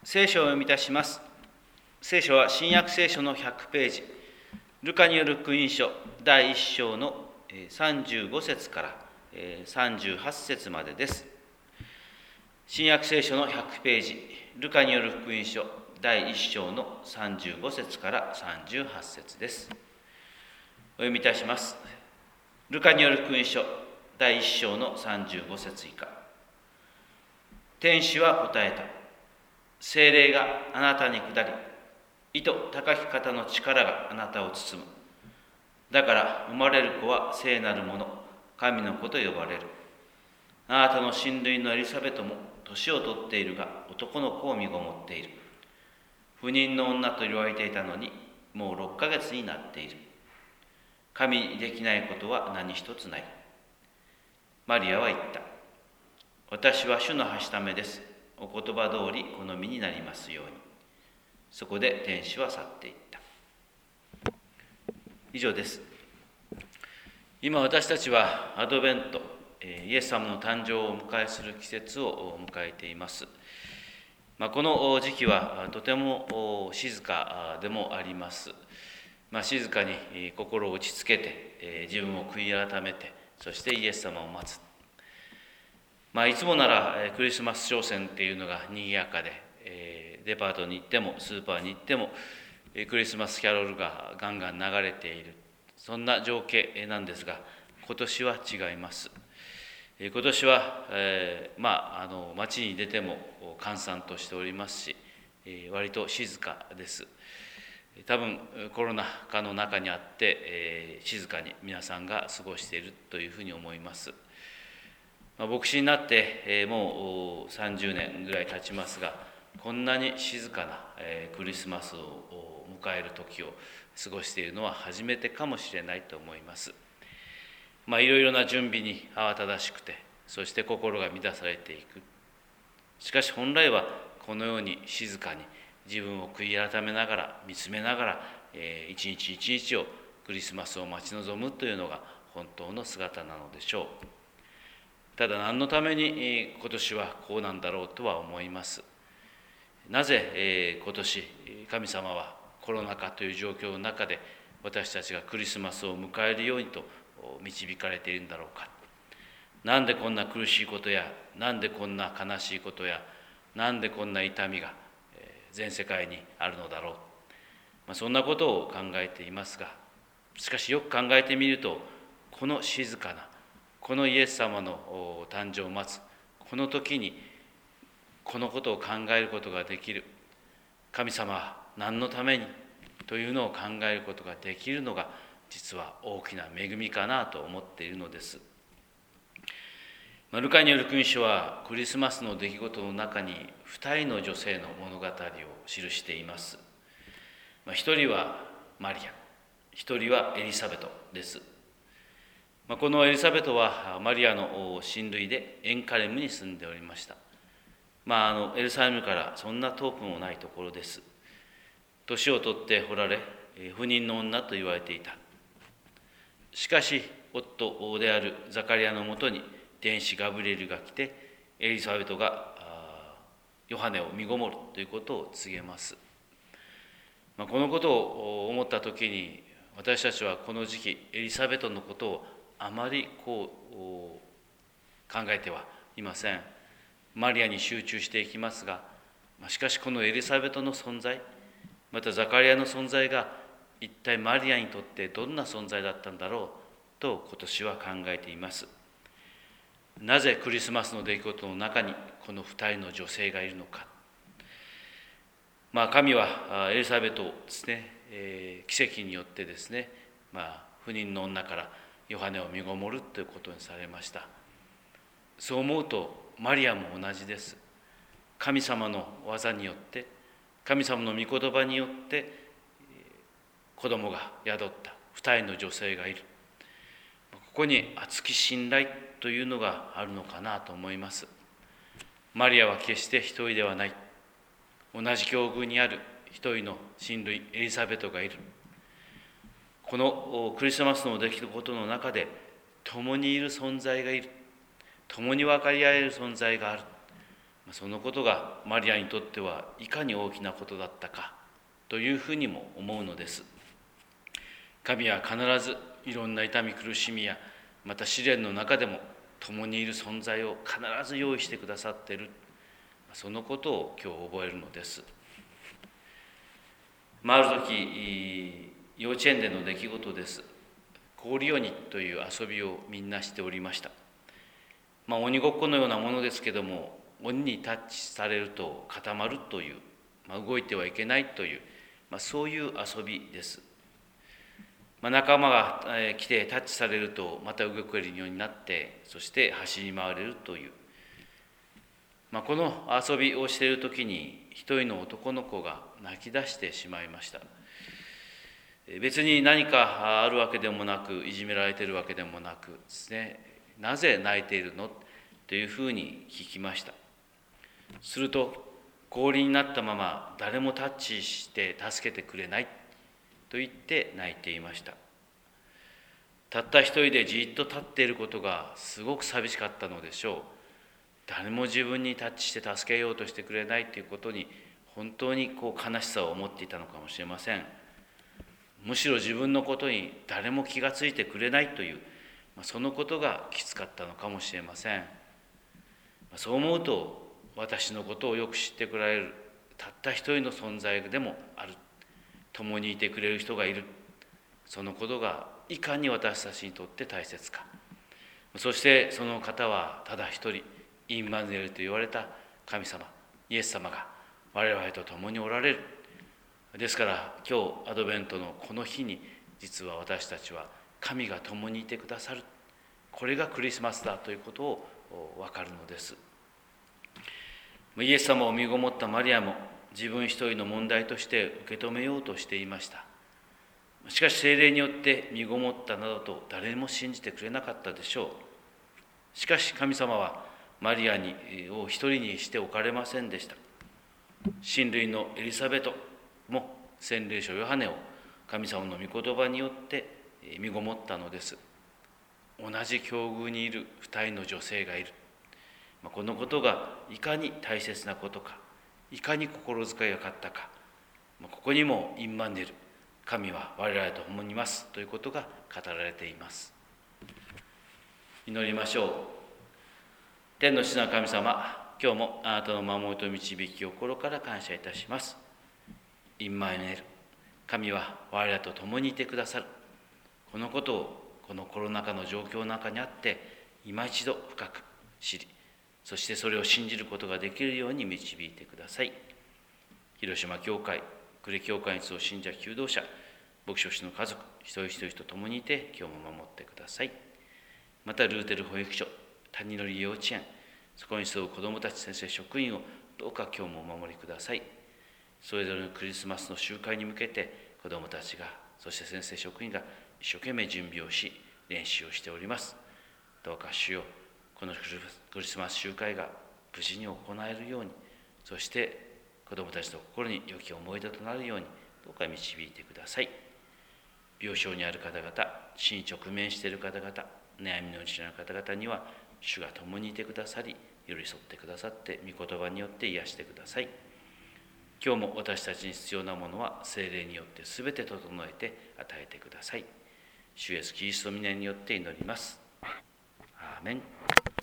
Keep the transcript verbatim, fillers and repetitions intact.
聖書を読み出します。聖書は新約聖書のひゃくページ、ルカによる福音書だいいっ章のさんじゅうご節からさんじゅうはち節までです。新約聖書のひゃくページ、ルカによる福音書だいいっ章のさんじゅうご節からさんじゅうはち節です。お読みいたします。ルカによる福音書だいいっ章のさんじゅうご節以下。天使は答えた。聖霊があなたに下り、意図高き方の力があなたを包む。だから生まれる子は聖なるもの、神の子と呼ばれる。あなたの親類のエリザベトも年を取っているが、男の子を身ごもっている。不妊の女と言われていたのに、もうろっかげつになっている。神にできないことは何一つない。マリアは言った。私は主のはしためです。お言葉通り好みになりますように。そこで天使は去っていった。以上です。今私たちはアドベント、イエス様の誕生をお迎えする季節を迎えています。まあ、この時期はとても静かでもあります。まあ、静かに心を落ち着けて、自分を悔い改めて、そしてイエス様を待つ。まあ、いつもならクリスマス商戦っていうのが賑やかで、デパートに行ってもスーパーに行ってもクリスマスキャロルがガンガン流れている、そんな情景なんですが、今年は違います。今年は、えー、まああの街に出ても閑散としておりますし、割と静かです。多分コロナ禍の中にあって、えー、静かに皆さんが過ごしているというふうに思います。まあ、牧師になって、えー、もうさんじゅうねんぐらい経ちますが、こんなに静かな、えー、クリスマスを迎える時を過ごしているのは初めてかもしれないと思います。まあ、いろいろな準備に慌ただしくて、そして心が乱されていく。しかし本来はこのように静かに自分を悔い改めながら、見つめながら、えー、一日一日をクリスマスを待ち望むというのが本当の姿なのでしょう。ただ何のために今年はこうなんだろうとは思います。なぜ今年神様はコロナ禍という状況の中で私たちがクリスマスを迎えるようにと導かれているんだろうか。なんでこんな苦しいことや、なんでこんな悲しいことや、なんでこんな痛みが全世界にあるのだろう。まあ、そんなことを考えていますが、しかしよく考えてみると、この静かなこのイエス様の誕生を待つこの時にこのことを考えることができる、神様は何のためにというのを考えることができるのが実は大きな恵みかなと思っているのです。ルカによる福音書はクリスマスの出来事の中にふたりの女性の物語を記しています。一人はマリア、一人はエリザベトです。このエリザベトはマリアの親類でエンカレムに住んでおりました。まあ、あのエルサレムからそんな遠くもないところです。年を取っておられ、不妊の女と言われていた。しかし夫であるザカリアのもとに天使ガブリエルが来て、エリザベトがヨハネを身ごもるということを告げます。まあ、このことを思った時に、私たちはこの時期エリザベトのことをあまりこう考えてはいません。マリアに集中していきますが、しかしこのエリザベトの存在、またザカリアの存在が一体マリアにとってどんな存在だったんだろうと今年は考えています。なぜクリスマスの出来事の中にこの二人の女性がいるのか。まあ、神はエリザベトをですね、えー、奇跡によってですね、まあ、不妊の女からヨハネを身ごもるということにされました。そう思うとマリアも同じです。神様の技によって、神様の御言葉によって子供が宿った二人の女性がいる。ここに厚き信頼というのがあるのかなと思います。マリアは決して一人ではない。同じ境遇にある一人の親類エリザベトがいる。このクリスマスの出来事の中で共にいる存在がいる。共に分かり合える存在がある。 そのことがマリアにとってはいかに大きなことだったかというふうにも思うのです。神は必ずいろんな痛み苦しみやまた試練の中でも共にいる存在を必ず用意してくださっている、そのことを今日覚えるのです。まあ、ある時幼稚園での出来事です。氷鬼という遊びをみんなしておりました。まあ、鬼ごっこのようなものですけども、鬼にタッチされると固まるという、まあ、動いてはいけないという、まあ、そういう遊びです。まあ、仲間が来てタッチされるとまた動けるようになって、そして走り回れるという、まあ、この遊びをしている時に一人の男の子が泣き出してしまいました。別に何かあるわけでもなく、いじめられているわけでもなくですね、なぜ泣いているのというふうに聞きました。すると、氷になったまま誰もタッチして助けてくれないと言って泣いていました。たった一人でじっと立っていることがすごく寂しかったのでしょう。誰も自分にタッチして助けようとしてくれないということに本当にこう悲しさを持っていたのかもしれません。むしろ自分のことに誰も気がついてくれないという、そのことがきつかったのかもしれません。そう思うと、私のことをよく知ってくれるたった一人の存在でもある、共にいてくれる人がいる、そのことがいかに私たちにとって大切か。そしてその方はただ一人、インマヌエルと言われた神様、イエス様が我々と共におられる。ですから今日アドベントのこの日に、実は私たちは神が共にいてくださる、これがクリスマスだということを分かるのです。イエス様を身ごもったマリアも自分一人の問題として受け止めようとしていました。しかし聖霊によって身ごもったなどと誰も信じてくれなかったでしょう。しかし神様はマリアにを一人にしておかれませんでした。親類のエリザベトも洗礼書ヨハネを神様の御言葉によって身ごもったのです。同じ境遇にいる二人の女性がいる。このことがいかに大切なことか、いかに心遣いがかったか、ここにもインマヌエル、神は我々と共にいますということが語られています。祈りましょう。天の父なる神様、今日もあなたの守りと導きを心から感謝いたします。インマヌエル、神は我々と共にいてくださる。このことをこのコロナ禍の状況の中にあって今一度深く知り、そしてそれを信じることができるように導いてください。広島教会、呉教会に集う信者求道者、牧師の家族一人一人と共にいて今日も守ってください。またルーテル保育所、谷のり幼稚園、そこに集う子どもたち、先生、職員をどうか今日もお守りください。それぞれのクリスマスの集会に向けて子どもたちが、そして先生、職員が一生懸命準備をし練習をしております。どうか主よ、このクリスマス集会が無事に行えるように、そして子どもたちの心に良き思い出となるようにどうか導いてください。病床にある方々、死に直面している方々、悩みのうちの方々には主が共にいてくださり、寄り添ってくださって、御言葉によって癒してください。今日も私たちに必要なものは聖霊によってすべて整えて与えてください。主イエスキリストの御名によって祈ります。アーメン。